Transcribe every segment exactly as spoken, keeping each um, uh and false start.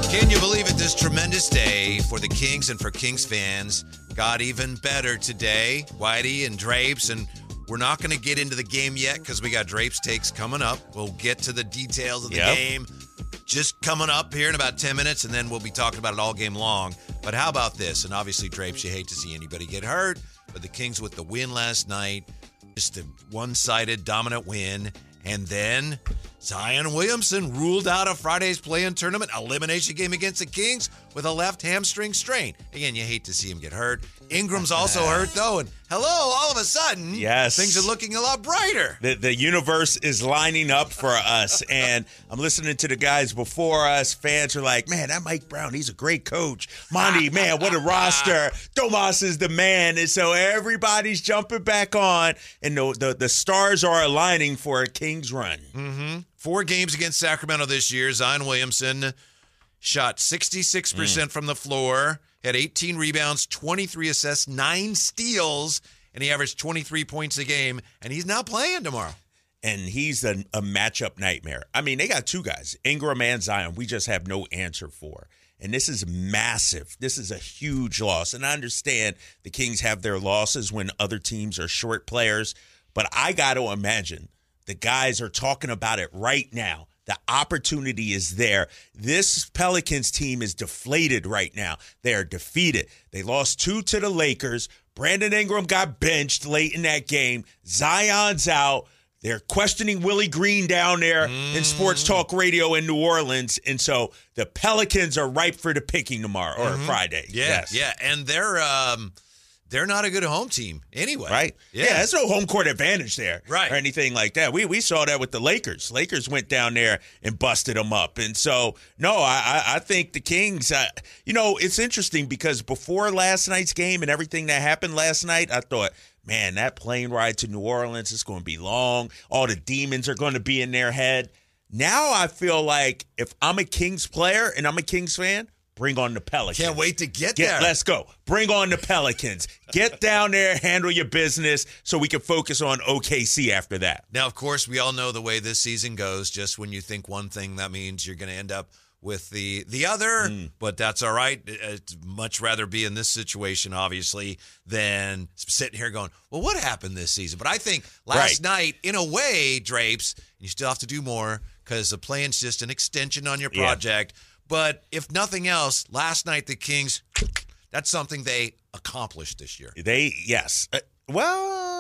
Can you believe it? This tremendous day for the Kings and for Kings fans got even better today. Whitey and Drapes, and we're not going to get into the game yet because we got Drapes takes coming up. We'll get to the details of the Yep. game just coming up here in about ten minutes, and then we'll be talking about it all game long. But how about this? And obviously, Drapes, you hate to see anybody get hurt, but the Kings with the win last night, just a one-sided dominant win. And then Zion Williamson ruled out of Friday's play-in tournament elimination game against the Kings with a left hamstring strain. Again, you hate to see him get hurt. Ingram's also hurt, though. And hello, all of a sudden, yes, things are looking a lot brighter. The, the universe is lining up for us. And I'm listening to the guys before us. Fans are like, man, that Mike Brown, he's a great coach. Monty, man, what a roster. Domas is the man. And so everybody's jumping back on. And the, the, the stars are aligning for a Kings run. Mm-hmm. Four games against Sacramento this year. Zion Williamson shot sixty-six percent mm. from the floor, had eighteen rebounds, twenty-three assists, nine steals, and he averaged twenty-three points a game, and he's now playing tomorrow. And he's a, a matchup nightmare. I mean, they got two guys, Ingram and Zion, we just have no answer for. And this is massive. This is a huge loss. And I understand the Kings have their losses when other teams are short players, but I got to imagine the guys are talking about it right now. The opportunity is there. This Pelicans team is deflated right now. They are defeated. They lost two to the Lakers. Brandon Ingram got benched late in that game. Zion's out. They're questioning Willie Green down there mm. in Sports Talk Radio in New Orleans. And so the Pelicans are ripe for the picking tomorrow or mm-hmm. Friday. Yeah, yes. yeah. And they're um, they're not a good home team anyway. Right? Yeah. yeah, there's no home court advantage there right. or anything like that. We we saw that with the Lakers. Lakers went down there and busted them up. And so, no, I, I think the Kings, uh, you know, it's interesting because before last night's game and everything that happened last night, I thought, man, that plane ride to New Orleans is going to be long. All the demons are going to be in their head. Now I feel like if I'm a Kings player and I'm a Kings fan, bring on the Pelicans. Can't wait to get, get there. Let's go. Bring on the Pelicans. Get down there, handle your business so we can focus on O K C after that. Now, of course, we all know the way this season goes. Just when you think one thing, that means you're going to end up with the the other, mm. but that's all right. I'd much rather be in this situation, obviously, than sitting here going, well, what happened this season? But I think last right. night, in a way, Drapes, you still have to do more because the play-in's just an extension on your project. Yeah. But if nothing else, last night the Kings, that's something they accomplished this year. They, yes. Uh, well,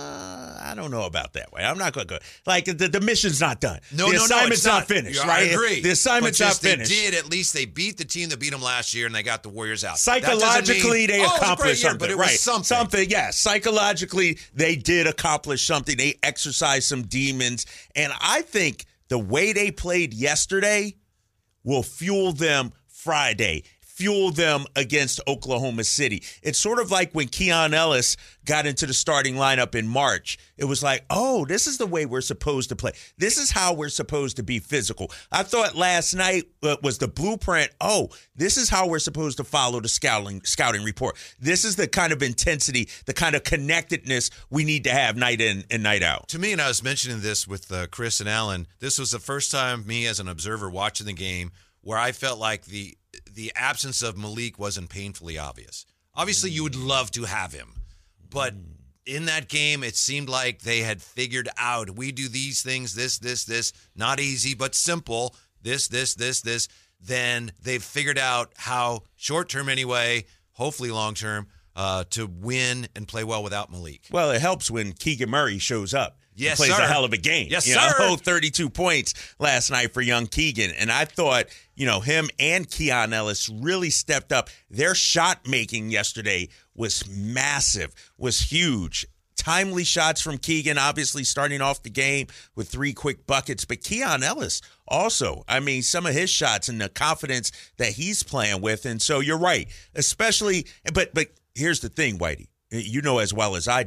I don't know about that way. I'm not going to go. Like, the, the mission's not done. No, the no, assignment's no, not, not finished, yeah, right? I agree. The assignment's but not just finished. They did, at least they beat the team that beat them last year, and they got the Warriors out. Psychologically, mean, they oh, accomplished year, something. But it right. was something. Something, yes. Psychologically, they did accomplish something. They exercised some demons. And I think the way they played yesterday will fuel them Friday, fuel them against Oklahoma City. It's sort of like when Keon Ellis got into the starting lineup in March. It was like, oh, this is the way we're supposed to play. This is how we're supposed to be physical. I thought last night was the blueprint. Oh, this is how we're supposed to follow the scouting scouting report. This is the kind of intensity, the kind of connectedness we need to have night in and night out. To me, and I was mentioning this with uh, Chris and Alan, this was the first time me as an observer watching the game where I felt like the the absence of Malik wasn't painfully obvious. Obviously, you would love to have him, but in that game, it seemed like they had figured out, we do these things, this, this, this, not easy, but simple, this, this, this, this. Then they've figured out how, short-term anyway, hopefully long-term, uh, to win and play well without Malik. Well, it helps when Keegan Murray shows up. Yes, he plays sir. a hell of a game. Yes, you sir. Know, thirty-two points last night for young Keegan. And I thought, you know, him and Keon Ellis really stepped up. Their shot making yesterday was massive, was huge. Timely shots from Keegan, obviously starting off the game with three quick buckets. But Keon Ellis also, I mean, some of his shots and the confidence that he's playing with. And so you're right, especially, but but here's the thing, Whitey. You know as well as I do,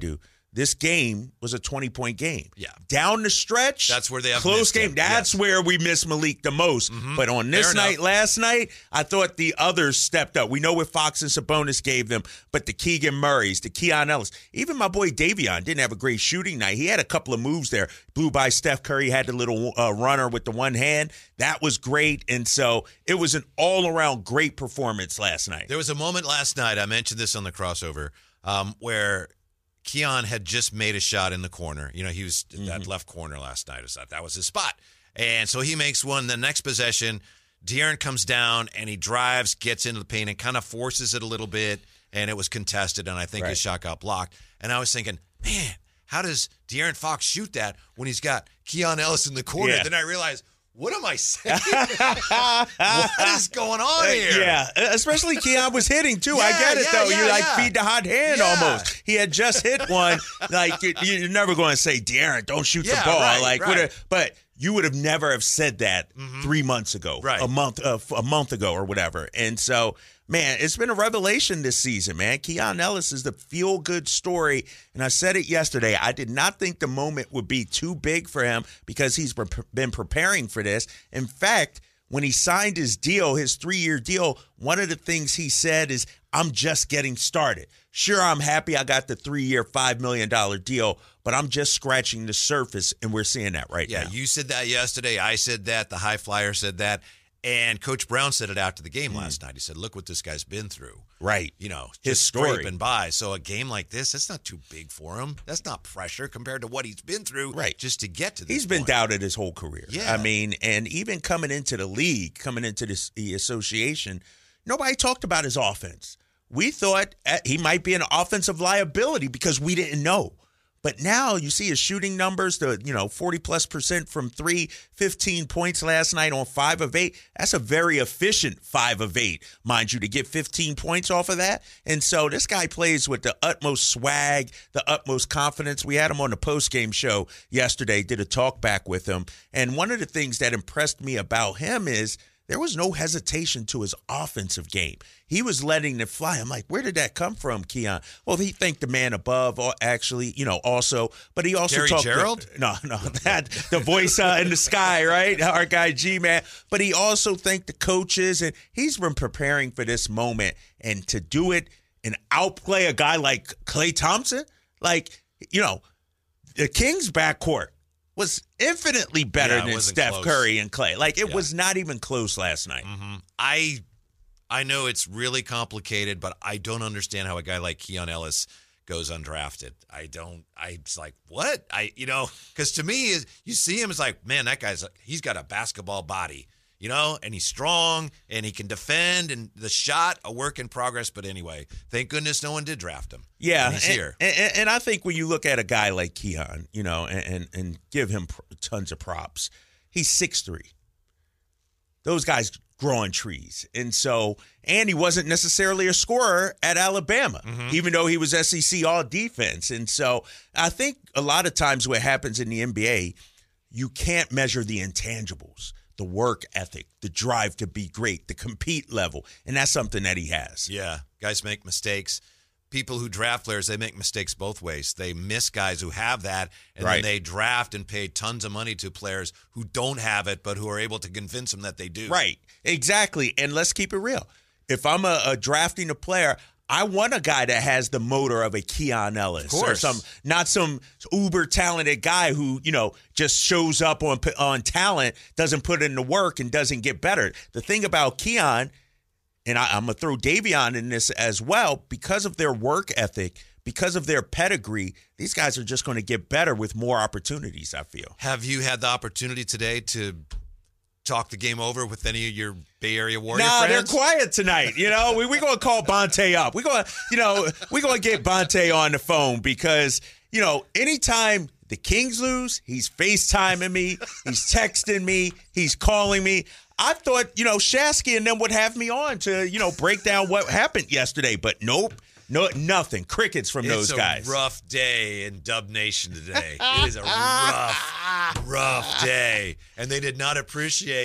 this game was a twenty-point game. Yeah. Down the stretch, that's where they have close game. him. That's yes. where we miss Malik the most. Mm-hmm. But on this Fair night, enough. last night, I thought the others stepped up. We know what Fox and Sabonis gave them, but the Keegan Murrays, the Keon Ellis, even my boy Davion didn't have a great shooting night. He had a couple of moves there. Blew by Steph Curry, had the little uh, runner with the one hand. That was great. And so it was an all-around great performance last night. There was a moment last night, I mentioned this on the crossover, um, where Keon had just made a shot in the corner. You know, he was mm-hmm. that left corner last night. I thought that was his spot. And so he makes one. The next possession, De'Aaron comes down and he drives, gets into the paint and kind of forces it a little bit. And it was contested, and I think right. his shot got blocked. And I was thinking, man, how does De'Aaron Fox shoot that when he's got Keon Ellis in the corner? Yeah. Then I realized, what am I saying? What is going on here? Yeah, especially Keon was hitting, too. Yeah, I get it, yeah, though. yeah, you, like, yeah. feed the hot hand Yeah. almost. He had just hit one. Like, you, you're never going to say, De'Aaron, don't shoot Yeah, the ball. right, like, right. what but you would have never have said that mm-hmm. three months ago, right. a month uh, a month ago or whatever. And so, man, it's been a revelation this season, man. Keon Ellis is the feel-good story. And I said it yesterday. I did not think the moment would be too big for him because he's been preparing for this. In fact, when he signed his deal, his three-year deal, one of the things he said is, I'm just getting started. Sure, I'm happy I got the three-year, five million dollars deal, but I'm just scratching the surface, and we're seeing that right yeah, now. Yeah, you said that yesterday. I said that. The High Flyer said that. And Coach Brown said it after the game mm. last night. He said, look what this guy's been through. Right. You know, his just story. scraping by. So a game like this, that's not too big for him. That's not pressure compared to what he's been through right. just to get to this He's been point. doubted his whole career. Yeah. I mean, and even coming into the league, coming into this, the association, nobody talked about his offense. We thought he might be an offensive liability because we didn't know. But now you see his shooting numbers, the you know, forty-plus percent from three, fifteen points last night on five of eight. That's a very efficient five of eight, mind you, to get fifteen points off of that. And so this guy plays with the utmost swag, the utmost confidence. We had him on the postgame show yesterday, did a talk back with him. And one of the things that impressed me about him is there was no hesitation to his offensive game. He was letting it fly. I'm like, where did that come from, Keon? Well, he thanked the man above, or actually, you know, also, but he also Gary talked. Gerald? To, no, no, that the voice uh, in the sky, right? Our guy G-Man. But he also thanked the coaches, and he's been preparing for this moment, and to do it and outplay a guy like Klay Thompson, like, you know, the Kings backcourt was infinitely better yeah, than Steph close. Curry Curry and Klay. Like, it yeah. was not even close last night. Mm-hmm. I I know it's really complicated, but I don't understand how a guy like Keon Ellis goes undrafted. I don't, I it's like, what? I, you know, because to me, you see him, it's like, man, that guy's, he's got a basketball body, you know, and he's strong and he can defend and the shot, a work in progress. But anyway, thank goodness no one did draft him. Yeah. And he's and, here. And, and I think when you look at a guy like Keon, you know, and, and, and give him pr- tons of props, he's six three. Those guys growing trees. And so, and he wasn't necessarily a scorer at Alabama, mm-hmm. even though he was S E C all defense. And so I think a lot of times what happens in the N B A, you can't measure the intangibles, the work ethic, the drive to be great, the compete level. And that's something that he has. Yeah. Guys make mistakes. People who draft players, they make mistakes both ways. They miss guys who have that, and right. then they draft and pay tons of money to players who don't have it, but who are able to convince them that they do. Right, exactly. And let's keep it real. If I'm a, a drafting a player, I want a guy that has the motor of a Keon Ellis, of course. or some, not some uber talented guy who, you know, just shows up on on talent, doesn't put in the work, and doesn't get better. The thing about Keon, and I, I'm going to throw Davion in this as well, because of their work ethic, because of their pedigree, these guys are just going to get better with more opportunities, I feel. Have you had the opportunity today to talk the game over with any of your Bay Area Warrior nah, friends? They're quiet tonight. You know, we we going to call Bonte up. We're going to, you know, we're going to get Bonte on the phone because, you know, anytime the Kings lose, he's FaceTiming me, he's texting me, he's calling me. I thought, you know, Shasky and them would have me on to, you know, break down what happened yesterday, but nope, no, nothing. Crickets from it's those guys. It's a rough day in Dub Nation today. It is a rough, rough day, and they did not appreciate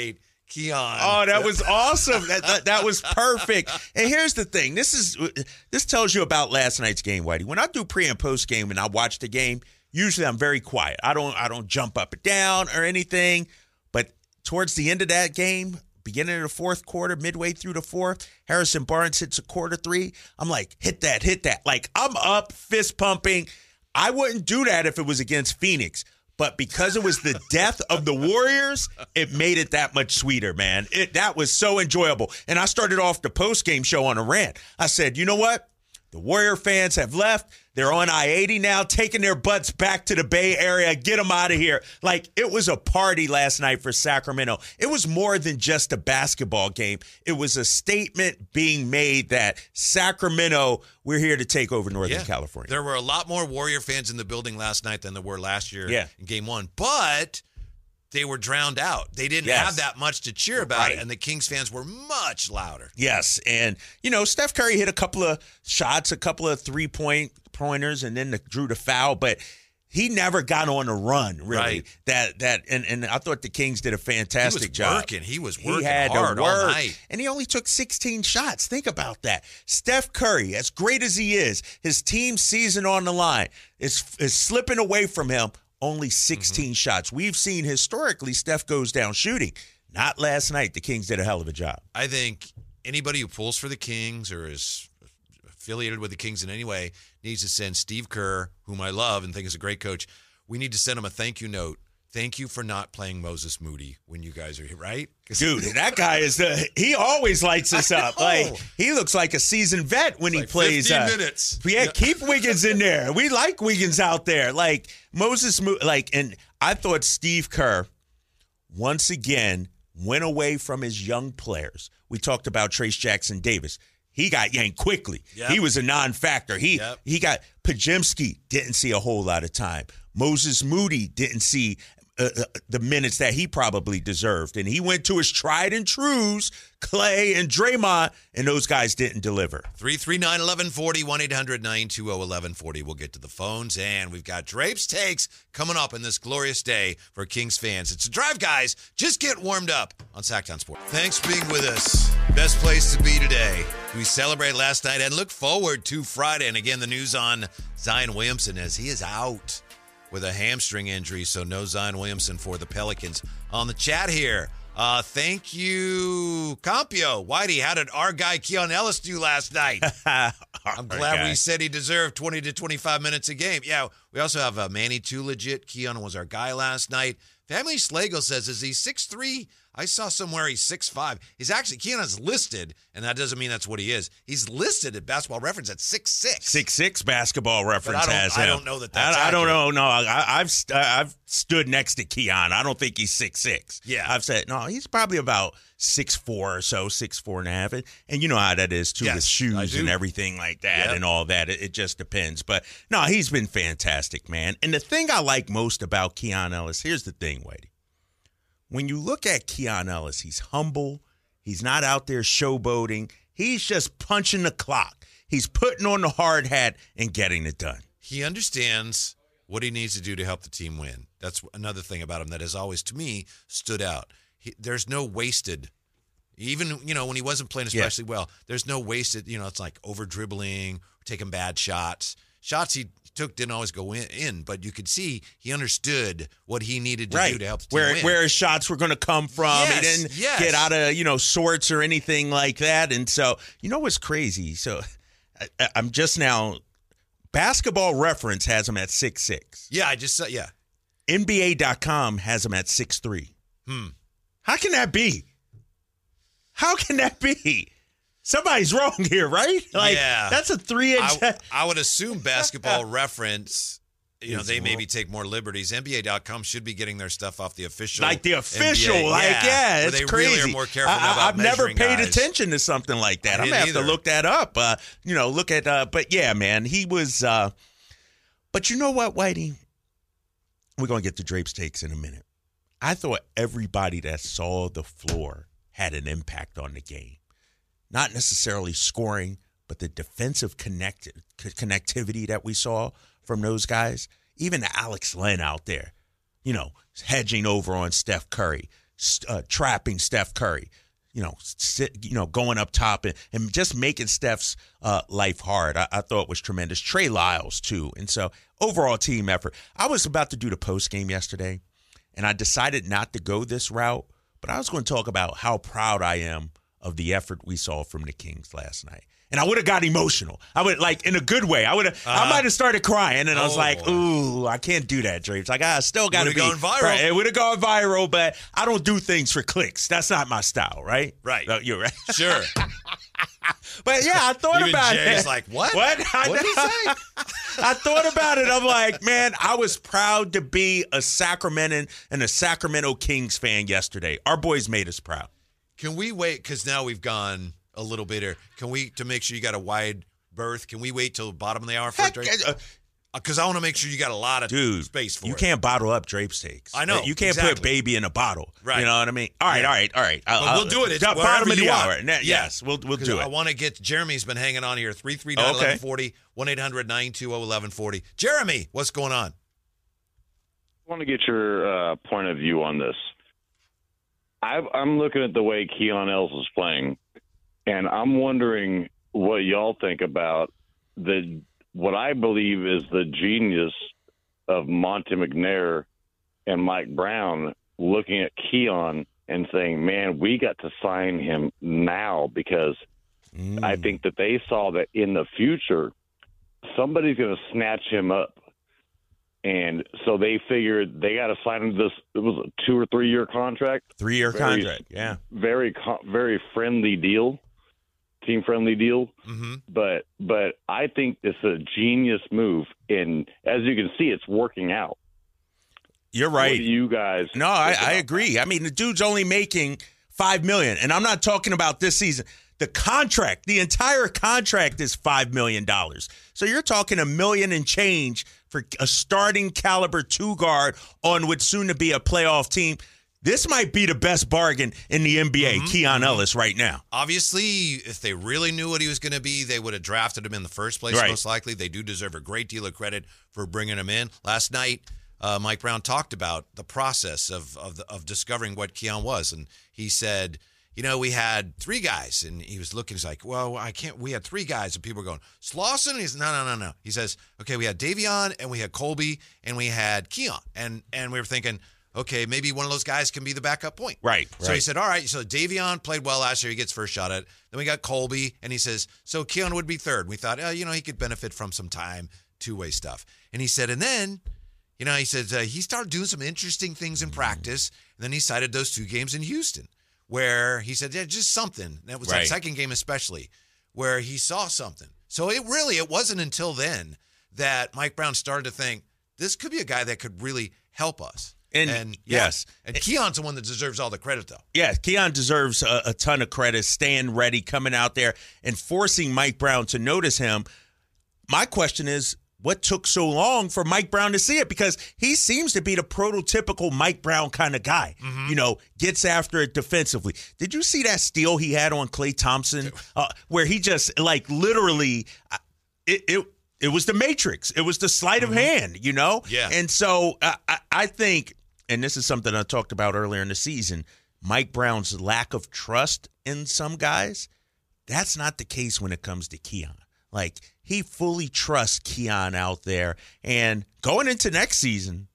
Keon. Oh, that was awesome. That, that that was perfect. And here's the thing. This is this tells you about last night's game, Whitey. When I do pre and post game and I watch the game, usually I'm very quiet. I don't I don't jump up and down or anything. But towards the end of that game, beginning of the fourth quarter, midway through the fourth, Harrison Barnes hits a quarter three. I'm like, hit that, hit that. Like, I'm up, fist pumping. I wouldn't do that if it was against Phoenix. But because it was the death of the Warriors, it made it that much sweeter, man. It That was so enjoyable. And I started off the post-game show on a rant. I said, you know what? The Warrior fans have left. They're on I eighty now, taking their butts back to the Bay Area. Get them out of here. Like, it was a party last night for Sacramento. It was more than just a basketball game. It was a statement being made that Sacramento, we're here to take over Northern yeah. California. There were a lot more Warrior fans in the building last night than there were last year yeah. in game one. But they were drowned out. They didn't yes. have that much to cheer about right. it, and the Kings fans were much louder. Yes, and, you know, Steph Curry hit a couple of shots, a couple of three-point pointers, and then the, drew the foul, but he never got on a run, really. Right. That that and, and I thought the Kings did a fantastic he was job. Working. He was working he had hard to work, all night. And he only took sixteen shots. Think about that. Steph Curry, as great as he is, his team's season on the line is, is slipping away from him. Only sixteen mm-hmm. shots. We've seen historically Steph goes down shooting. Not last night. The Kings did a hell of a job. I think anybody who pulls for the Kings or is affiliated with the Kings in any way needs to send Steve Kerr, whom I love and think is a great coach. We need to send him a thank you note. Thank you for not playing Moses Moody when you guys are here, right? Dude, that guy is the he always lights us up. Like, he looks like a seasoned vet when it's he like plays. fifteen uh, minutes. Yeah, yeah, keep Wiggins in there. We like Wiggins out there. Like Moses Moody, like, and I thought Steve Kerr once again went away from his young players. We talked about Trace Jackson Davis. He got yanked quickly. Yep. He was a non-factor. He yep. he got Pajemski didn't see a whole lot of time. Moses Moody didn't see uh, the minutes that he probably deserved. And he went to his tried and trues, Clay and Draymond, and those guys didn't deliver. three three nine, one one four zero, one eight hundred, nine two zero, one one four zero. We'll get to the phones, and we've got Drapes Takes coming up in this glorious day for Kings fans. It's a drive, guys. Just get warmed up on Sacktown Sports. Thanks for being with us. Best place to be today. We celebrated last night and look forward to Friday. And again, the news on Zion Williamson as he is out with a hamstring injury, so no Zion Williamson for the Pelicans. On the chat here, uh, thank you, Compio. Whitey, how did our guy Keon Ellis do last night? I'm glad guy. we said he deserved twenty to twenty-five minutes a game. Yeah, we also have uh, Manny Too Legit. Keon was our guy last night. Family Slagle says, is he six three? I saw somewhere he's six five. He's actually, Keon's listed, and that doesn't mean that's what he is. He's listed at Basketball Reference at six six. six six Basketball Reference I has him. I don't know that that's I, I don't accurate. know. No, I, I've I've stood next to Keon. I don't think he's six six. Yeah. I've said, no, he's probably about six four or so, six four and a half. And, and you know how that is, too, Yes, with I shoes do. and everything like that Yep. and all that. It, it just depends. But, no, he's been fantastic, man. And the thing I like most about Keon Ellis, here's the thing, Whitey. When you look at Keon Ellis, he's humble. He's not out there showboating. He's just punching the clock. He's putting on the hard hat and getting it done. He understands what he needs to do to help the team win. That's another thing about him that has always, to me, stood out. He, there's no wasted, even, you know, when he wasn't playing especially yeah. well, there's no wasted, you know, it's like over-dribbling, taking bad shots. Shots he took didn't always go in, in, but you could see he understood what he needed to right. do to help the team where, win. Where his shots were going to come from. Yes, he didn't yes. get out of, you know, sorts or anything like that. And so, you know what's crazy? So, I, I'm just now, Basketball Reference has him at six six. Yeah, I just saw, yeah. N B A dot com has him at six three. Hmm. How can that be? How can that be? Somebody's wrong here, right? Like, yeah. That's a three-inch. I, I would assume Basketball Reference, you know, they maybe take more liberties. N B A dot com should be getting their stuff off the official. Like the official. N B A. like, yeah, yeah it's they crazy. really are more careful I, now about I've never measuring paid guys. attention to something like that. I I'm going to have either. to look that up. Uh, you know, look at, uh, but yeah, man, he was, uh, but you know what, Whitey? We're going to get to Drape's takes in a minute. I thought everybody that saw the floor had an impact on the game. Not necessarily scoring, but the defensive connect- connectivity that we saw from those guys. Even Alex Len out there, you know, hedging over on Steph Curry. uh, trapping Steph Curry. You know, sit, you know, going up top and, and just making Steph's uh, life hard. I, I thought was tremendous. Trey Lyles, too. And so, overall team effort. I was about to do the post game yesterday, and I decided not to go this route, but I was going to talk about how proud I am of the effort we saw from the Kings last night. And I would have got emotional. I would, like, in a good way. I would have. Uh, I might have started crying, and I was oh, like, "Ooh, I can't do that, Drapes. Like, I still got to be." Gone viral. Right, it would have gone viral, but I don't do things for clicks. That's not my style, right? Right. No, you're right. Sure. But yeah, I thought Even about Jay's it. like, what? What? What did he say? I thought about it. I'm like, man, I was proud to be a Sacramento and a Sacramento Kings fan yesterday. Our boys made us proud. Can we wait? Because now we've gone a little bit here. Can we, to make sure you got a wide berth, can we wait till the bottom of the hour for Heck, a drink? Because uh, I want to make sure you got a lot of Dude, space for you it. You can't bottle up Drapes takes. I know. You can't exactly. put baby in a bottle. Right. You know what I mean? All right, yeah. all right, all right. I'll, I'll, we'll do it. It's the bottom of the hour. Yeah. Yes, we'll we'll do it. I want to get, Jeremy's been hanging on here, three three nine, one one four zero, one eight hundred nine two zero, eleven forty. Jeremy, what's going on? I want to get your uh, point of view on this. I've, I'm looking at the way Keon Ellis is playing, and I'm wondering what y'all think about the what I believe is the genius of Monte McNair and Mike Brown looking at Keon and saying, man, we got to sign him now because mm. I think that they saw that in the future somebody's going to snatch him up. And so they figured they got to sign him this. It was a two or three year contract. Three year contract, yeah. Very, very friendly deal, team friendly deal. Mm-hmm. But but I think it's a genius move, and as you can see, it's working out. You're right. What do you guys? No, I, I agree. That? I mean, the dude's only making five million dollars, and I'm not talking about this season. The contract, the entire contract is five million dollars. So you're talking a million and change for a starting caliber two guard on what's soon to be a playoff team. This might be the best bargain in the N B A, mm-hmm. Keon Ellis right now. Obviously, if they really knew what he was going to be, they would have drafted him in the first place, right. most likely. They do deserve a great deal of credit for bringing him in. Last night, uh, Mike Brown talked about the process of of, the, of discovering what Keon was, and he said, you know, we had three guys, and he was looking, he's like, well, I can't, we had three guys, and people were going, Slauson? And he's, no, no, no, no. He says, okay, we had Davion, and we had Colby, and we had Keon. And and we were thinking, okay, maybe one of those guys can be the backup point. Right, So right. he said, all right, so Davion played well last year. He gets first shot at it. Then we got Colby, and he says, so Keon would be third. We thought, oh, you know, he could benefit from some time, two-way stuff. And he said, and then, you know, he said uh, he started doing some interesting things in practice, and then he cited those two games in Houston, where he said, yeah, just something. That was right. that second game especially, where he saw something. So it really, it wasn't until then that Mike Brown started to think, this could be a guy that could really help us. And, and yeah, yes. And Keon's the one that deserves all the credit, though. Yeah, Keon deserves a, a ton of credit, staying ready, coming out there, and forcing Mike Brown to notice him. My question is, what took so long for Mike Brown to see it? Because he seems to be the prototypical Mike Brown kind of guy. Mm-hmm. You know, gets after it defensively. Did you see that steal he had on Klay Thompson, uh, where he just like literally, it, it it was the Matrix. It was the sleight mm-hmm. of hand. You know. Yeah. And so uh, I I think, and this is something I talked about earlier in the season, Mike Brown's lack of trust in some guys. That's not the case when it comes to Keon. Like, he fully trusts Keon out there. And going into next season,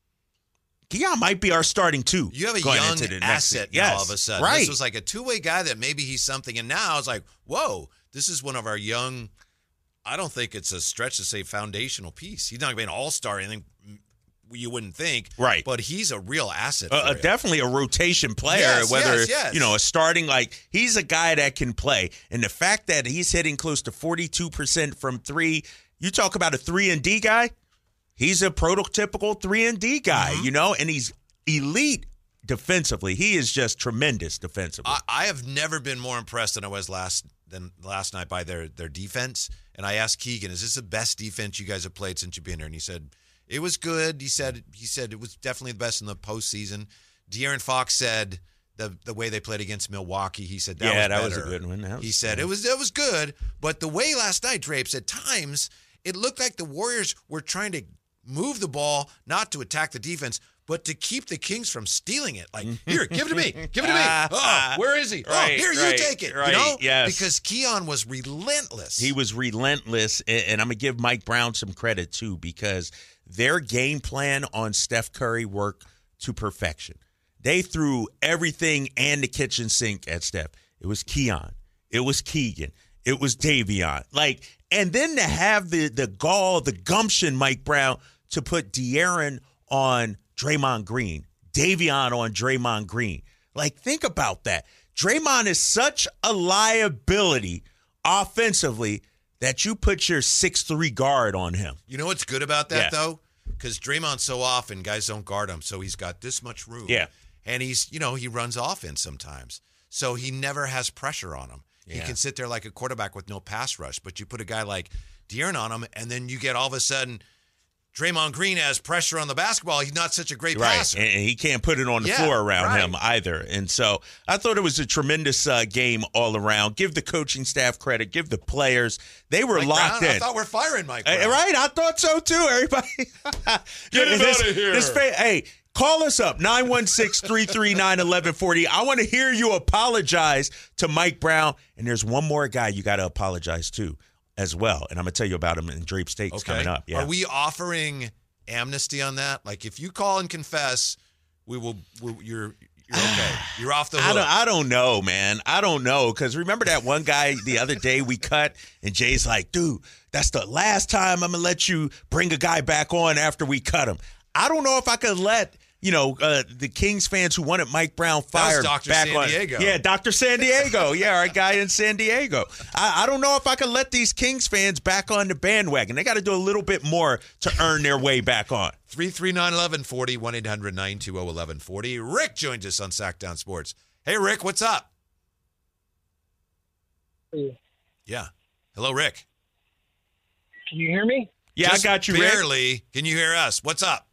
Keon might be our starting two. You have a going young into the asset next now yes, all of a sudden. Right. This was like a two-way guy that maybe he's something. And now it's like, whoa, this is one of our young, I don't think it's a stretch to say foundational piece. He's not going to be an all-star or anything you wouldn't think. Right. But he's a real asset. Uh, for definitely a rotation player, yes, whether, yes, yes. you know, a starting, like, he's a guy that can play. And the fact that he's hitting close to forty-two percent from three, you talk about a three and D guy, he's a prototypical three and D guy, mm-hmm. you know, and he's elite defensively. He is just tremendous defensively. I, I have never been more impressed than I was last than last night by their, their defense. And I asked Keegan, is this the best defense you guys have played since you've been here? And he said, it was good. He said he said it was definitely the best in the postseason. De'Aaron Fox said the the way they played against Milwaukee, he said that yeah, was that better. was a good one. That was, he said it was it was good, but the way last night, Drapes, at times it looked like the Warriors were trying to move the ball, not to attack the defense, But to keep the Kings from stealing it, like, here, give it to me, give it to me. Oh, where is he? Right, oh, here, right, you take it. right, you know? yes. Because Keon was relentless. He was relentless, and, and I'm going to give Mike Brown some credit, too, because their game plan on Steph Curry worked to perfection. They threw everything and the kitchen sink at Steph. It was Keon. It was Keegan. It was Davion. Like, and then to have the, the gall, the gumption, Mike Brown, to put De'Aaron on Draymond Green, Davion on Draymond Green. Like, think about that. Draymond is such a liability offensively that you put your six three guard on him. You know what's good about that, Yeah. though? Because Draymond so often, guys don't guard him, so he's got this much room. Yeah. And he's, you know, he runs offense sometimes. So he never has pressure on him. He Yeah. can sit there like a quarterback with no pass rush. But you put a guy like De'Aaron on him, and then you get all of a sudden Draymond Green has pressure on the basketball. He's not such a great Right, passer. and he can't put it on the Yeah, floor around right. him either. And so I thought it was a tremendous uh, game all around. Give the coaching staff credit. Give the players. They were Mike locked Brown, in. I thought we're firing Mike Uh, Brown. right, I thought so too, everybody. Get him This- outta here. this fa- hey, call us up, nine one six, three three nine, one one four zero. I want to hear you apologize to Mike Brown. And there's one more guy you got to apologize to as well. And I'm going to tell you about him in Drape Stakes Okay. coming up. Yeah. Are we offering amnesty on that? Like, if you call and confess, we will. We'll, you're you're okay. You're off the hook. I don't, I don't know, man. I don't know. Because remember that one guy the other day we cut, and Jay's like, dude, that's the last time I'm going to let you bring a guy back on after we cut him. I don't know if I could let, you know, uh, the Kings fans who wanted Mike Brown That was fired Doctor back San on. Diego. Yeah, Doctor San Diego. Yeah, our guy in San Diego. I, I don't know if I could let these Kings fans back on the bandwagon. They got to do a little bit more to earn their way back on. three three nine, one one four zero, one eight hundred, nine two zero, one one four zero. Rick joins us on Sackdown Sports. Hey, Rick, what's up? Yeah. Hello, Rick. Can you hear me? Yeah, Just I got you, Rick. barely. Can you hear us? What's up?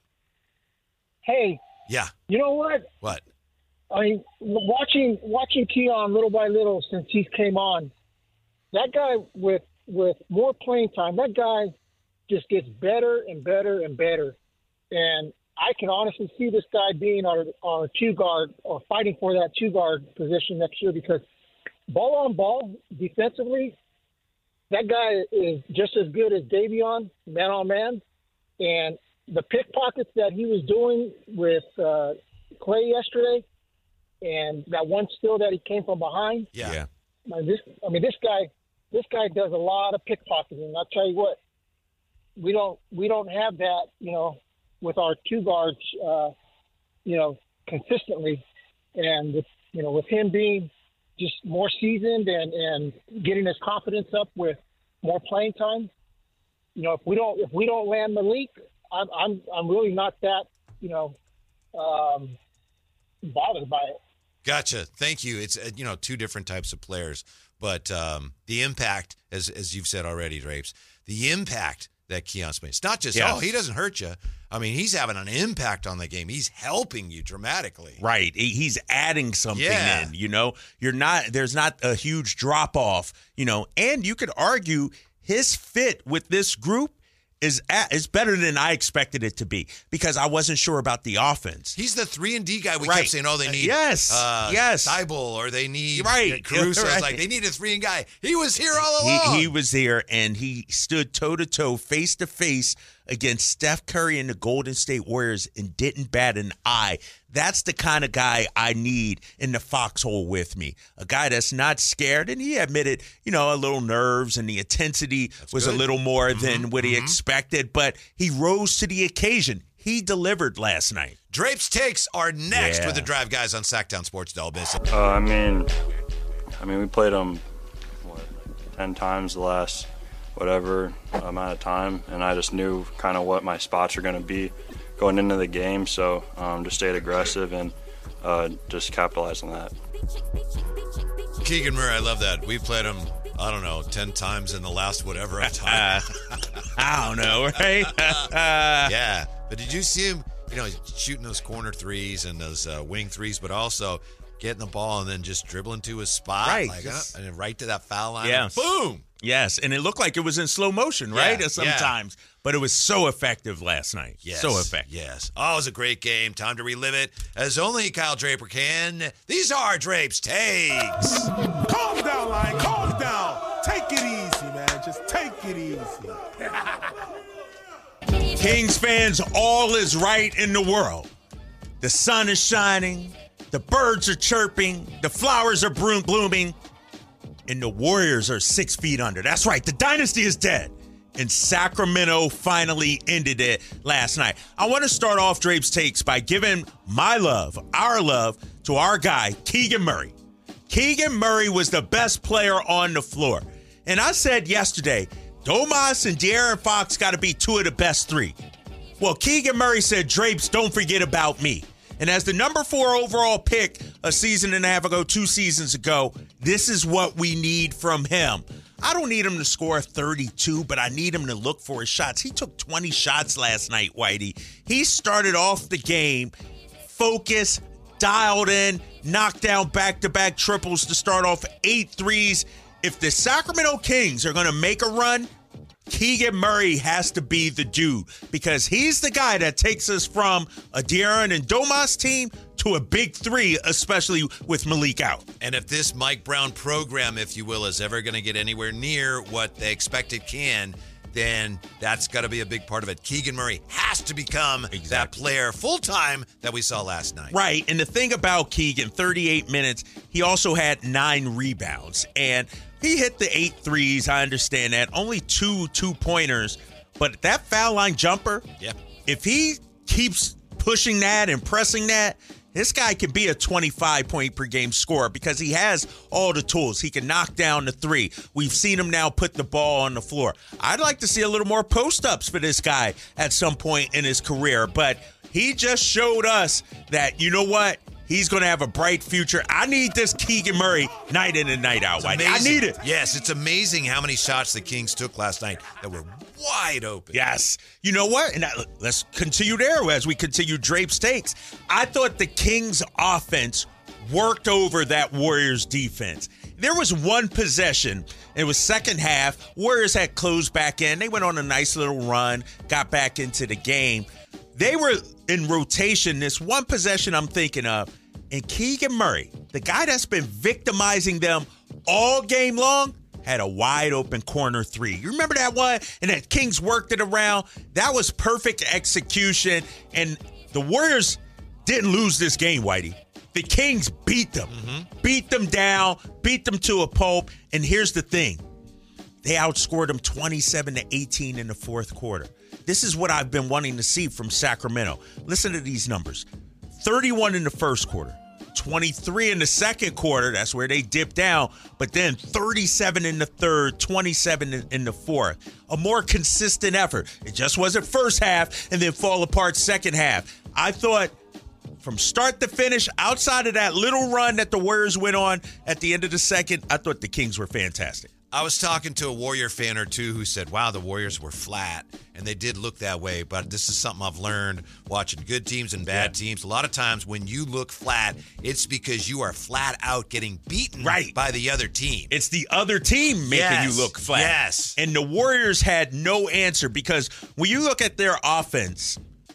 Hey, Yeah. you know what? What? I mean, watching watching Keon little by little since he came on, that guy with with more playing time, that guy just gets better and better and better. And I can honestly see this guy being our our two guard or fighting for that two guard position next year because ball on ball defensively, that guy is just as good as Davion, man on man, and the pickpockets that he was doing with uh, Clay yesterday, and that one steal that he came from behind. Yeah. Yeah. I mean, this, I mean, this guy, this guy does a lot of pickpocketing. I'll tell you what, we don't, we don't have that, you know, with our two guards, uh, you know, consistently, and with, you know, with him being just more seasoned and and getting his confidence up with more playing time. You know, if we don't, if we don't land Malik. I'm I'm I'm really not that, you know, um, bothered by it. Gotcha. Thank you. It's, uh, you know, two different types of players. But um, the impact, as as you've said already, Drapes, the impact that Keon's made. It's not just, Yes. oh, he doesn't hurt you. I mean, he's having an impact on the game. He's helping you dramatically. Right. He- He's adding something Yeah. in, you know. You're not there's not a huge drop off, you know, and you could argue his fit with this group is at, is better than I expected it to be because I wasn't sure about the offense. He's the three and D guy. We Right. kept saying, oh, they need Yes. uh, Yes. Thibault or they need Right. Caruso. It's Right. like they need a three and guy. He was here all along. He, he was there and he stood toe to toe, face to face against Steph Curry and the Golden State Warriors and didn't bat an eye. That's the kind of guy I need in the foxhole with me. A guy that's not scared. And he admitted, you know, a little nerves and the intensity was good. a little more Mm-hmm. than what he expected, but he rose to the occasion. He delivered last night. Drapes takes are next Yeah. with the Drive Guys on Sacktown Sports. Del Bissett. Uh, I mean, I mean, we played them what ten times the last whatever amount of time, and I just knew kind of what my spots are going to be going into the game. So um, just stayed aggressive and uh, just capitalized on that. Keegan Murray, I love that. We played him, I don't know, ten times in the last whatever of time. I don't know, right? Yeah. But did you see him, you know, shooting those corner threes and those uh, wing threes, but also getting the ball and then just dribbling to his spot, Right, like, just- uh, and then right to that foul line. Yes. Boom. Yes, and it looked like it was in slow motion, right? Yeah, Sometimes, but it was so effective last night. Yes. So effective. Yes. Oh, it was a great game. Time to relive it as only Kyle Draper can. These are Drape's Takes. Calm down, Lion. Calm down. Take it easy, man. Just take it easy. Kings fans, all is right in the world. The sun is shining, the birds are chirping, the flowers are bro- blooming, and the Warriors are six feet under. That's right, the dynasty is dead. And Sacramento finally ended it last night. I want to start off Drape's Takes by giving my love, our love, to our guy, Keegan Murray. Keegan Murray was the best player on the floor. And I said yesterday, Domas and De'Aaron Fox got to be two of the best three. Well, Keegan Murray said, Drapes, don't forget about me. And as the number four overall pick a season and a half ago, two seasons ago, this is what we need from him. I don't need him to score thirty-two, but I need him to look for his shots. He took twenty shots last night, Whitey. He started off the game focused, dialed in, knocked down back-to-back triples to start off eight threes. If the Sacramento Kings are going to make a run, Keegan Murray has to be the dude because he's the guy that takes us from a De'Aaron and Domas team to a big three, especially with Malik out. And if this Mike Brown program, if you will, is ever going to get anywhere near what they expect it can, then that's got to be a big part of it. Keegan Murray has to become Exactly. that player full-time that we saw last night. Right, and the thing about Keegan, thirty-eight minutes, he also had nine rebounds, and he hit the eight threes, I understand that. Only two two-pointers, but that foul line jumper, Yep. if he keeps pushing that and pressing that, this guy can be a twenty-five point per game scorer because he has all the tools. He can knock down the three. We've seen him now put the ball on the floor. I'd like to see a little more post-ups for this guy at some point in his career, but he just showed us that, you know what? He's going to have a bright future. I need this Keegan Murray night in and night out. Whitey. I Amazing. need it. Yes, it's amazing how many shots the Kings took last night that were wide open. Yes. You know what? And that, let's continue there as we continue Drape's Takes. I thought the Kings' offense worked over that Warriors defense. There was one possession. It was second half. Warriors had closed back in. They went on a nice little run, got back into the game. They were in rotation. This one possession I'm thinking of, and Keegan Murray, the guy that's been victimizing them all game long, had a wide open corner three. You remember that one? And that Kings worked it around. That was perfect execution. And the Warriors didn't lose this game, Whitey. The Kings beat them. Mm-hmm. Beat them down, beat them to a pulp. And here's the thing. They outscored them twenty-seven to eighteen in the fourth quarter. This is what I've been wanting to see from Sacramento. Listen to these numbers. thirty-one in the first quarter, twenty-three in the second quarter. That's where they dipped down. But then thirty-seven in the third, twenty-seven in, in the fourth. A more consistent effort. It just wasn't first half and then fall apart second half. I thought from start to finish, outside of that little run that the Warriors went on at the end of the second, I thought the Kings were fantastic. I was talking to a Warrior fan or two who said, wow, the Warriors were flat, and they did look that way, but this is something I've learned watching good teams and bad yeah. teams. A lot of times when you look flat, it's because you are flat out getting beaten right. by the other team. It's the other team making yes. you look flat. Yes. And the Warriors had no answer because when you look at their offense,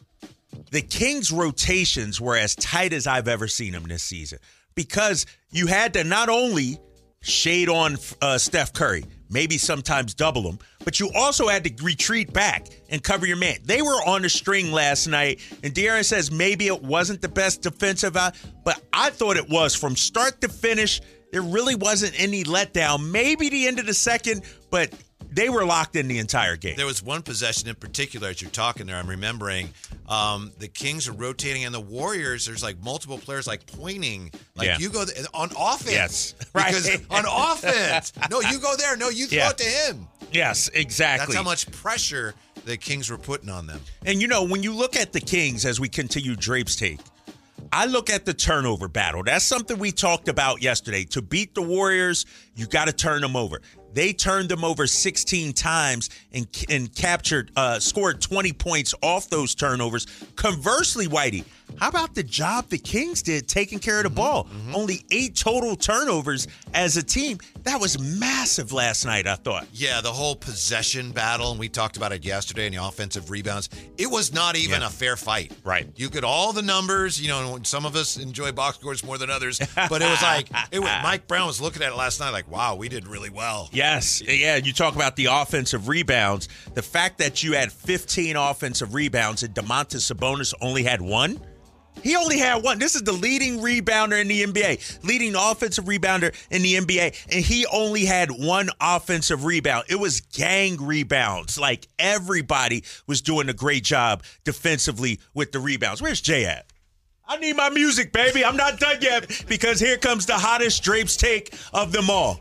the Kings' rotations were as tight as I've ever seen them this season because you had to not only shade on uh, Steph Curry, maybe sometimes double him, but you also had to retreat back and cover your man. They were on the string last night, and De'Aaron says maybe it wasn't the best defensive, uh, but I thought it was from start to finish. There really wasn't any letdown. Maybe the end of the second, but they were locked in the entire game. There was one possession in particular as you're talking there. I'm remembering um, the Kings are rotating, and the Warriors, there's like multiple players like pointing. Like yeah. you go th- on offense. Yes. Because right. on offense. No, you go there. No, you throw yeah. it to him. Yes, exactly. That's how much pressure the Kings were putting on them. And, you know, when you look at the Kings as we continue Drape's Take, I look at the turnover battle. That's something we talked about yesterday. To beat the Warriors, you got to turn them over. They turned them over sixteen times and and captured, uh, scored twenty points off those turnovers. Conversely, Whitey, How about the job the Kings did taking care of the Mm-hmm, ball? mm-hmm. Only eight total turnovers as a team. That was massive last night, I thought. Yeah, the whole possession battle, and we talked about it yesterday in the offensive rebounds. It was not even Yeah. a fair fight. Right. You could all the numbers, you know, some of us enjoy box scores more than others, but it was like, it was, Mike Brown was looking at it last night like, wow, we did really well. Yes. Yeah, you talk about the offensive rebounds. The fact that you had fifteen offensive rebounds and Domantas Sabonis only had one? He only had one. This is the leading rebounder in the N B A, leading offensive rebounder in the N B A, and he only had one offensive rebound. It was gang rebounds. Like, everybody was doing a great job defensively with the rebounds. Where's Jay at? I need my music, baby. I'm not done yet, because here comes the hottest Drapes take of them all.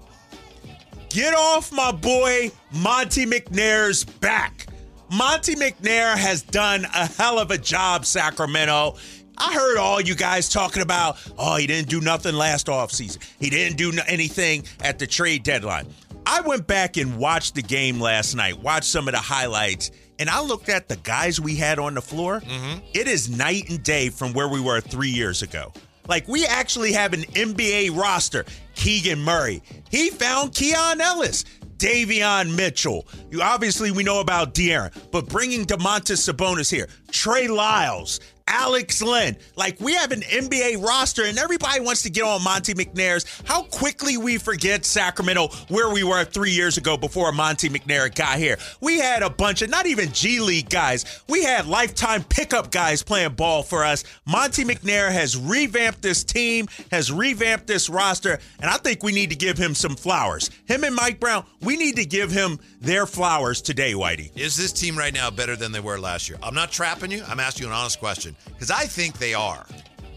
Get off my boy Monte McNair's back. Monte McNair has done a hell of a job, Sacramento. I heard all you guys talking about, oh, he didn't do nothing last offseason. He didn't do anything at the trade deadline. I went back and watched the game last night, watched some of the highlights, and I looked at the guys we had on the floor. Mm-hmm. It is night and day from where we were three years ago. Like, we actually have an N B A roster. Keegan Murray. He found Keon Ellis. Davion Mitchell. You obviously, we know about De'Aaron, but bringing Domantas Sabonis here, Trey Lyles, Alex Len. Like, we have an N B A roster, and everybody wants to get on Monte McNair's. How quickly we forget Sacramento, where we were three years ago before Monte McNair got here. We had a bunch of, not even G League guys, we had lifetime pickup guys playing ball for us. Monte McNair has revamped this team, has revamped this roster, and I think we need to give him some flowers. Him and Mike Brown, we need to give him their flowers today, Whitey. Is this team right now better than they were last year? I'm not trapping you. I'm asking you an honest question, because I think they are.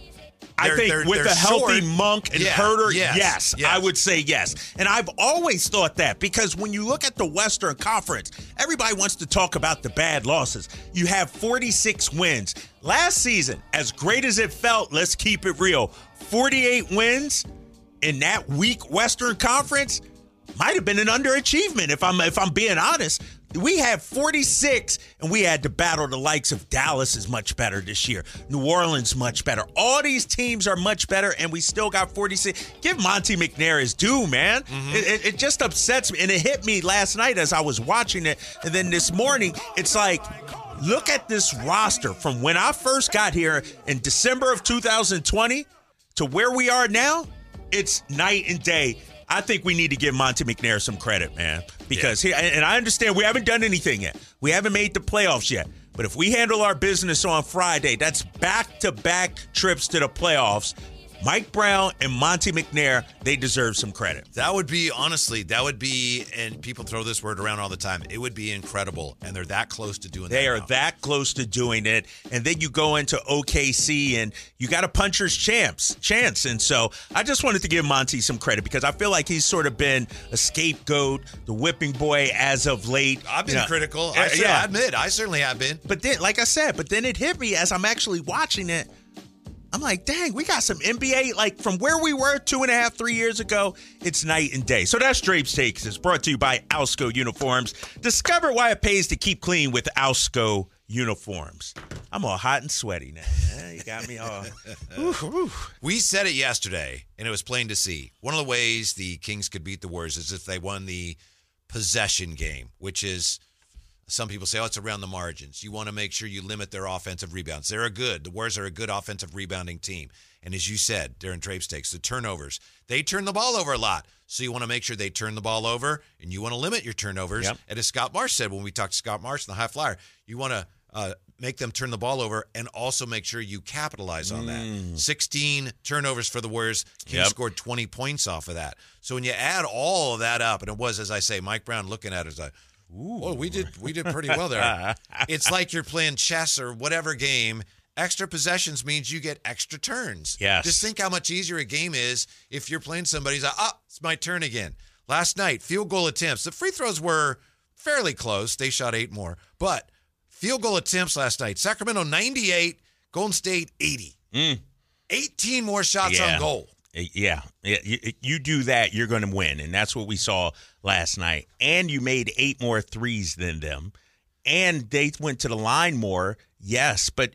I They're- think they're- with they're a healthy short. Monk and Yeah, Herter, yes, yes, yes. I would say yes. And I've always thought that, because when you look at the Western Conference, everybody wants to talk about the bad losses. You have forty-six wins. Last season, as great as it felt, let's keep it real, forty-eight wins in that weak Western Conference might have been an underachievement, if I'm if I'm being honest. We had forty-six, and we had to battle the likes of Dallas is much better this year. New Orleans much better. All these teams are much better, and we still got forty-six. Give Monte McNair his due, man. Mm-hmm. It, it, it just upsets me, and it hit me last night as I was watching it, and then this morning, it's like, look at this roster from when I first got here in December of two thousand twenty to where we are now. It's night and day. I think we need to give Monte McNair some credit, man, because yeah. he, and I understand we haven't done anything yet. We haven't made the playoffs yet. But if we handle our business on Friday, that's back-to-back trips to the playoffs. Mike Brown and Monte McNair, they deserve some credit. That would be, honestly, that would be, and people throw this word around all the time, it would be incredible, and they're that close to doing they that They are now. that close to doing it, and then you go into O K C, and you got a puncher's chance, chance, and so I just wanted to give Monte some credit, because I feel like he's sort of been a scapegoat, the whipping boy as of late. I've been You know, critical. uh, I, yeah. yeah. I admit, I certainly have been. But then, like I said, but then it hit me as I'm actually watching it. I'm like, dang, we got some N B A, like from where we were two and a half, three years ago, it's night and day. So that's Drapes Takes. It's brought to you by Alsco Uniforms. Discover why it pays to keep clean with Alsco Uniforms. I'm all hot and sweaty now. Eh, you got me all. Ooh, ooh. We said it yesterday, and it was plain to see. One of the ways the Kings could beat the Warriors is if they won the possession game, which is, some people say, oh, it's around the margins. You want to make sure you limit their offensive rebounds. They're a good. The Warriors are a good offensive rebounding team. And as you said, during Drapes Takes, the turnovers, they turn the ball over a lot. So you want to make sure they turn the ball over, and you want to limit your turnovers. Yep. And as Scott Marsh said when we talked to Scott Marsh in the High Flyer, you want to uh, make them turn the ball over and also make sure you capitalize on Mm. that. sixteen turnovers for the Warriors. Kings Yep. scored twenty points off of that. So when you add all of that up, and it was, as I say, Mike Brown looking at it as like, ooh, well, we did we did pretty well there. It's like you're playing chess or whatever game. Extra possessions means you get extra turns. Yes. Just think how much easier a game is if you're playing somebody's like, oh, it's my turn again. Last night, field goal attempts. The free throws were fairly close. They shot eight more. But field goal attempts last night. Sacramento ninety-eight, Golden State eighty. Mm. eighteen more shots Yeah. on goal. Yeah, you, you do that, you're going to win, and that's what we saw last night. And you made eight more threes than them, and they went to the line more, yes, but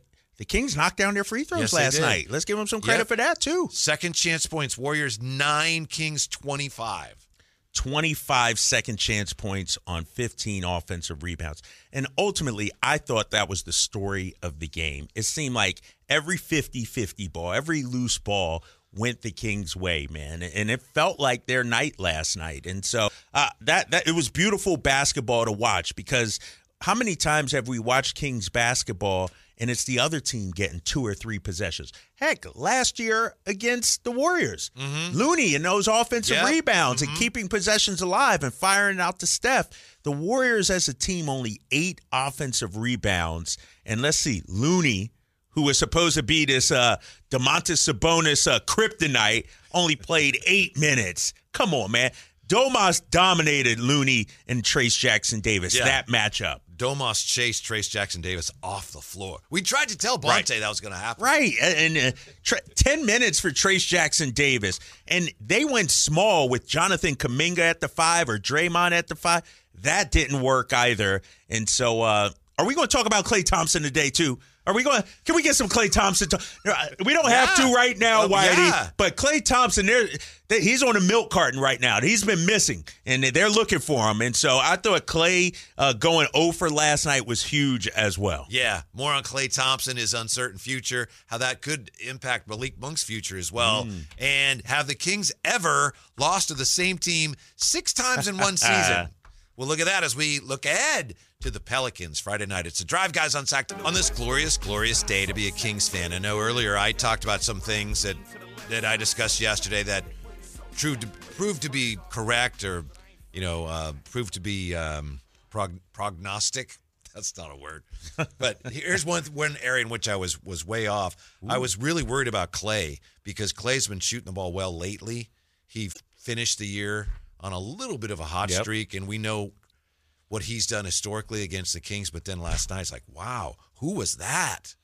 the Kings knocked down their free throws Yes, they last did. night. Let's give them some credit Yep. for that, too. Second chance points, Warriors nine, Kings twenty-five. twenty-five second chance points on fifteen offensive rebounds. And ultimately, I thought that was the story of the game. It seemed like every fifty-fifty ball, every loose ball went the Kings' way, man. And it felt like their night last night. And so uh, that that it was beautiful basketball to watch, because how many times have we watched Kings basketball and it's the other team getting two or three possessions? Heck, last year against the Warriors, mm-hmm. Looney and those offensive Yep. rebounds Mm-hmm. and keeping possessions alive and firing out to Steph. The Warriors as a team, only eight offensive rebounds. And let's see, Looney, who was supposed to be this uh, DeMontis Sabonis uh, kryptonite, only played eight minutes. Come on, man. Domas dominated Looney and Trace Jackson Davis, Yeah. that matchup. Domas chased Trace Jackson Davis off the floor. We tried to tell Bonte Right. that was going to happen. Right. And uh, tra- ten minutes for Trace Jackson Davis. And they went small with Jonathan Kuminga at the five or Draymond at the five. That didn't work either. And so uh, are we going to talk about Klay Thompson today, too? Are we going? Can we get some Klay Thompson? To, we don't have Yeah. to right now, Oh, Whitey. yeah. But Klay Thompson, there, he's on a milk carton right now. He's been missing, and they're looking for him. And so I thought Klay uh, going oh for last night was huge as well. Yeah, more on Klay Thompson, his uncertain future, how that could impact Malik Monk's future as well, Mm. and have the Kings ever lost to the same team six times in one season? We'll look at that as we look ahead to the Pelicans Friday night. It's a Drive Guys on Sac on this glorious, glorious day to be a Kings fan. I know earlier I talked about some things that that I discussed yesterday that true to, proved to be correct, or you know, uh, proved to be um, prog- prognostic. That's not a word. But here's one one area in which I was was way off. Ooh. I was really worried about Klay, because Klay's been shooting the ball well lately. He finished the year on a little bit of a hot Yep. streak, and we know what he's done historically against the Kings. But then last night, it's like, wow, who was that?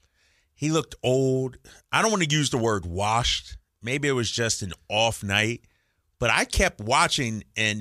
He looked old. I don't want to use the word washed. Maybe it was just an off night. But I kept watching, and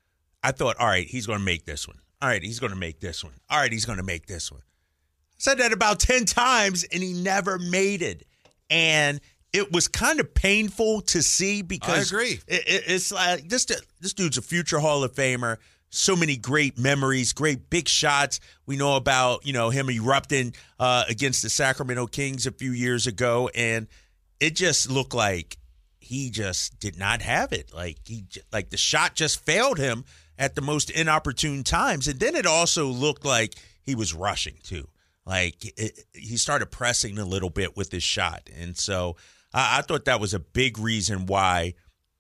I thought, all right, he's going to make this one. All right, he's going to make this one. All right, he's going to make this one. I said that about ten times, and he never made it. And it was kind of painful to see, because I agree. It, it, it's like this, this dude's a future Hall of Famer. So many great memories, great big shots. We know about, you know, him erupting uh, against the Sacramento Kings a few years ago, and it just looked like he just did not have it. Like he, like the shot just failed him at the most inopportune times, and then it also looked like he was rushing too. Like it, he started pressing a little bit with his shot, and so I, I thought that was a big reason why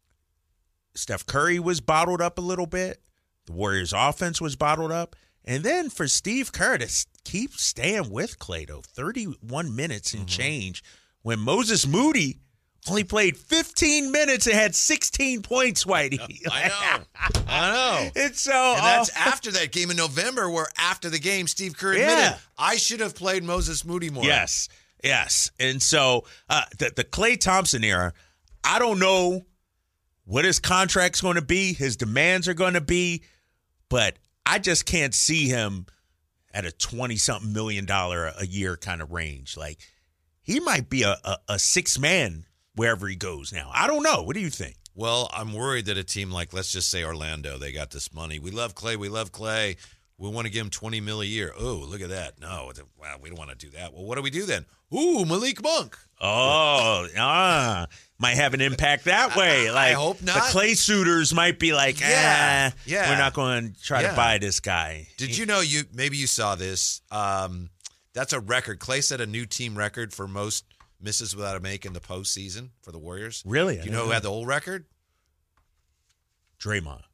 Steph Curry was bottled up a little bit. The Warriors' offense was bottled up. And then for Steve Kerr to keep staying with Klay, though, thirty-one minutes and mm-hmm. change, when Moses Moody only played fifteen minutes and had sixteen points, Whitey. I know. I know. It's so. And that's uh, after that game in November, where after the game, Steve Kerr admitted, Yeah. I should have played Moses Moody more. Yes, yes. And so uh, the, the Klay Thompson era, I don't know what his contract's going to be, his demands are going to be, but I just can't see him at a twenty-something million dollar a year kind of range. Like, he might be a, a, a six-man wherever he goes now. I don't know. What do you think? Well, I'm worried that a team like, let's just say Orlando, they got this money. We love Klay. We love Klay. We want to give him twenty mil a year. Oh, look at that. No, wow, we don't want to do that. Well, what do we do then? Ooh, Malik Monk. Oh, ah, might have an impact that way. Like, I hope not. The Klay suitors might be like, Yeah, ah, yeah. we're not going to try Yeah. to buy this guy. Did you know, you maybe you saw this, um, that's a record. Klay set a new team record for most misses without a make in the postseason for the Warriors. Really? Do you know who had the old record? Draymond.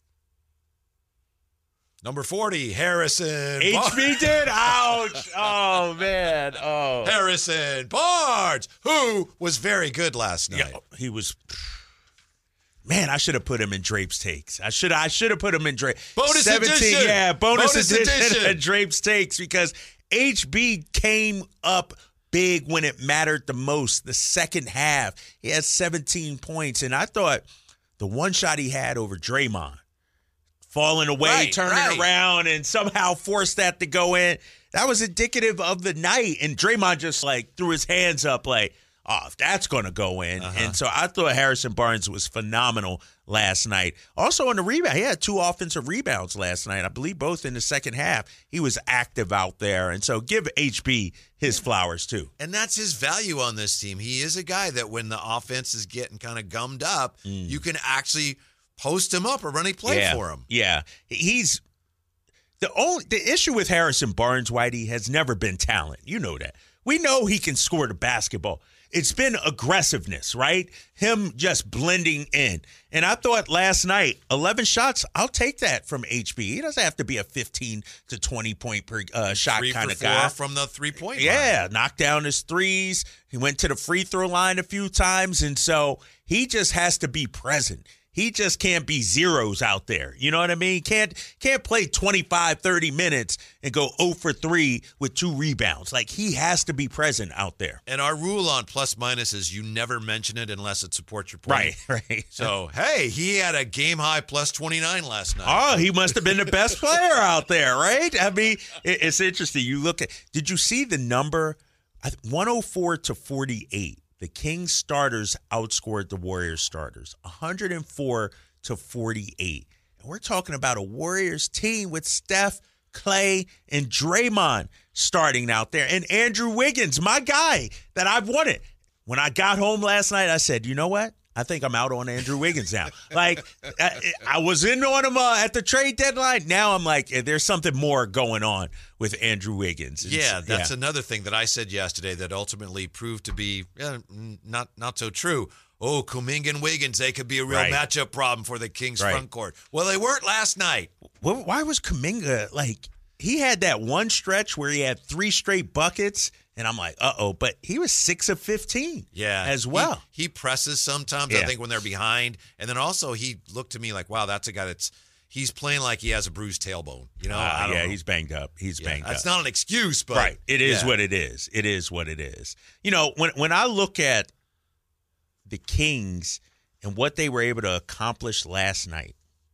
Number forty, Harrison H Barnes. B did? Ouch. Oh, man. Oh. Harrison Barnes, who was very good last night. Yeah, he was. Man, I should have put him in Drape's takes. I should. I should have put him in Drape. Bonus edition. Yeah, bonus, Bonus edition, edition. at Drape's takes, because H B came up big when it mattered the most. The second half, he had seventeen points, and I thought the one shot he had over Draymond, falling away, Right, turning right. around, and somehow forced that to go in. That was indicative of the night. And Draymond just like threw his hands up like, oh, if that's going to go in. Uh-huh. And so I thought Harrison Barnes was phenomenal last night. Also on the rebound, he had two offensive rebounds last night. I believe both in the second half. He was active out there. And so give H B his flowers too. And that's his value on this team. He is a guy that when the offense is getting kind of gummed up, you can actually post him up or run a play yeah. for him. Yeah. He's the only the issue with Harrison Barnes, Whitey, has never been talent. You know that. We know he can score the basketball. It's been aggressiveness, right? Him just blending in. And I thought last night, eleven shots, I'll take that from H B. He doesn't have to be a fifteen to twenty point per uh, shot Three kind for of four guy. from the three-point line. Yeah, knocked down his threes. He went to the free throw line a few times. And so he just has to be present. He just can't be zeros out there. You know what I mean? Can't can't play twenty-five, thirty minutes and go zero for three with two rebounds. Like, he has to be present out there. And our rule on plus minus is you never mention it unless it supports your point. Right, right. So, hey, he had a game high plus twenty-nine last night. Oh, he must have been the best player out there, right? I mean, it, it's interesting. You look at, did you see the number? one oh four to forty-eight. The Kings starters outscored the Warriors starters, one hundred four to forty-eight. And we're talking about a Warriors team with Steph, Clay, and Draymond starting out there. And Andrew Wiggins, my guy that I've wanted. When I got home last night, I said, you know what? I think I'm out on Andrew Wiggins now. Like, I, I was in on him uh, at the trade deadline. Now I'm like, there's something more going on with Andrew Wiggins. And Yeah, that's yeah. another thing that I said yesterday that ultimately proved to be eh, not not so true. Oh, Kuminga and Wiggins, they could be a real Right. matchup problem for the Kings Right. front court. Well, they weren't last night. Well, why was Kuminga, like, he had that one stretch where he had three straight buckets, and I'm like, uh-oh, but he was six of fifteen Yeah, as He- well. He, presses sometimes, Yeah. I think, when they're behind. And then also he looked to me like, wow, that's a guy that's he's playing like he has a bruised tailbone. You know, Ah, I don't yeah, know. he's banged up. He's Yeah, banged that's up. not an excuse, but Right. It is yeah. what it is. It is what it is. You know, when when I look at the Kings and what they were able to accomplish last night,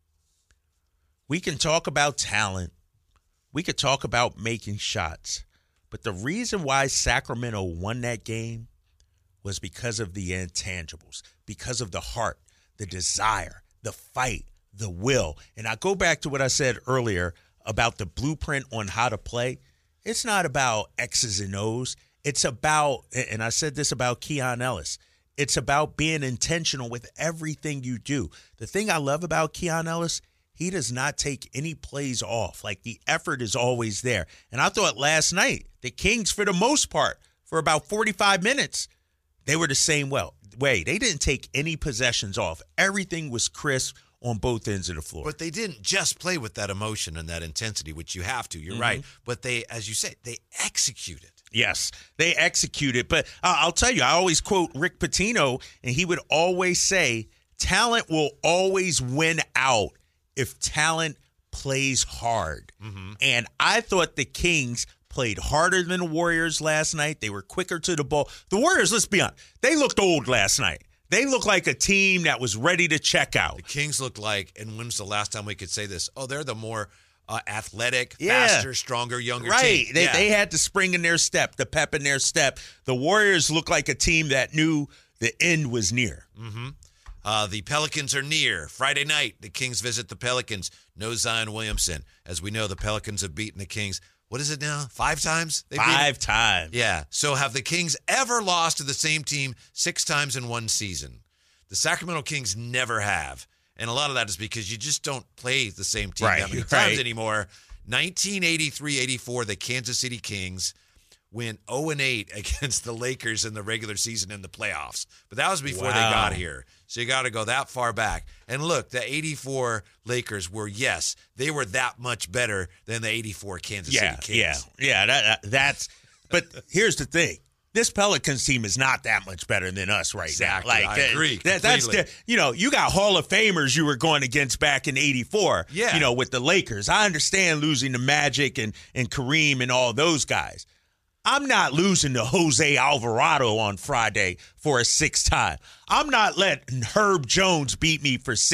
we can talk about talent. We could talk about making shots. But the reason why Sacramento won that game was because of the intangibles, because of the heart, the desire, the fight, the will. And I go back to what I said earlier about the blueprint on how to play. It's not about X's and O's. It's about, and I said this about Keon Ellis, it's about being intentional with everything you do. The thing I love about Keon Ellis, he does not take any plays off. Like, the effort is always there. And I thought last night, the Kings, for the most part, for about forty-five minutes, they were the same well, way. They didn't take any possessions off. Everything was crisp on both ends of the floor. But they didn't just play with that emotion and that intensity, which you have to. You're Mm-hmm. right. But they, as you say, they executed. Yes, they executed. But uh, I'll tell you, I always quote Rick Pitino, and he would always say, talent will always win out if talent plays hard. Mm-hmm. And I thought the Kings played harder than the Warriors last night. They were quicker to the ball. The Warriors, let's be honest, they looked old last night. They looked like a team that was ready to check out. The Kings looked like, and when's the last time we could say this? Oh, they're the more uh, athletic, Yeah. faster, stronger, younger Right. team. They, Yeah. they had the spring in their step, the pep in their step. The Warriors looked like a team that knew the end was near. Mm-hmm. Uh, the Pelicans are near. Friday night, the Kings visit the Pelicans. No Zion Williamson. As we know, the Pelicans have beaten the Kings. What is it now? Five times? They beat them? Five times. Yeah. So have the Kings ever lost to the same team six times in one season? The Sacramento Kings never have. And a lot of that is because you just don't play the same team Right, that many right. times anymore. nineteen eighty-three eighty-four, the Kansas City Kings went oh and eight against the Lakers in the regular season in the playoffs. But that was before they Wow. got here. So you got to go that far back. And look, the eighty-four Lakers were, yes, they were that much better than the eighty-four Kansas Yeah, City yeah, Kings. yeah. That, that- that's. But here's the thing: this Pelicans team is not that much better than us right Exactly. now. I that- agree That, that's completely. the, you know, you got Hall of Famers you were going against back in eighty-four. Yeah. You know, with the Lakers. I understand losing to Magic and and Kareem and all those guys. I'm not losing to Jose Alvarado on Friday for a sixth time. I'm not letting Herb Jones beat me for six.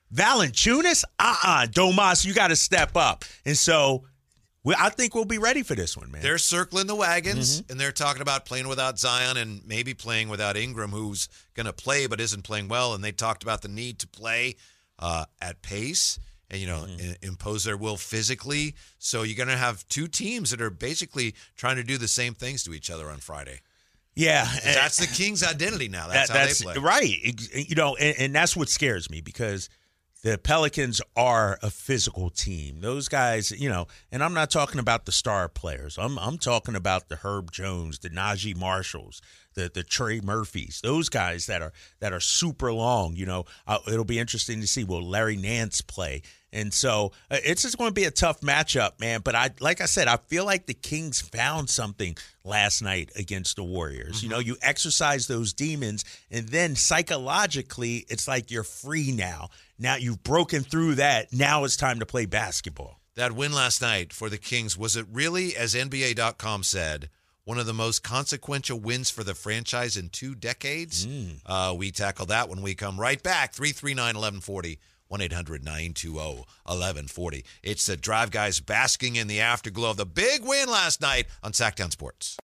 Valanciunas? Uh-uh. Domas, you got to step up. And so we, I think we'll be ready for this one, man. They're circling the wagons, Mm-hmm. and they're talking about playing without Zion and maybe playing without Ingram, who's going to play but isn't playing well. And they talked about the need to play uh, at pace and, you know, mm-hmm. i- impose their will physically. So you're going to have two teams that are basically trying to do the same things to each other on Friday. Yeah. That's the Kings' identity now. That's that, how that's, they play. Right. You know, and, and that's what scares me because the Pelicans are a physical team. Those guys, you know, and I'm not talking about the star players. I'm I'm talking about the Herb Jones, the Najee Marshalls, the the Trey Murphys. Those guys that are that are super long. You know, uh, it'll be interesting to see will Larry Nance play. And so uh, it's just going to be a tough matchup, man. But I, like I said, I feel like the Kings found something last night against the Warriors. Mm-hmm. You know, you exercise those demons, and then psychologically, it's like you're free now. Now you've broken through that. Now it's time to play basketball. That win last night for the Kings, was it really, as N B A dot com said, one of the most consequential wins for the franchise in two decades? Mm. Uh, we tackle that when we come right back. three three nine, eleven forty. one eight hundred, nine two zero, eleven forty. It's the Drive Guys basking in the afterglow of the big win last night on Sacktown Sports.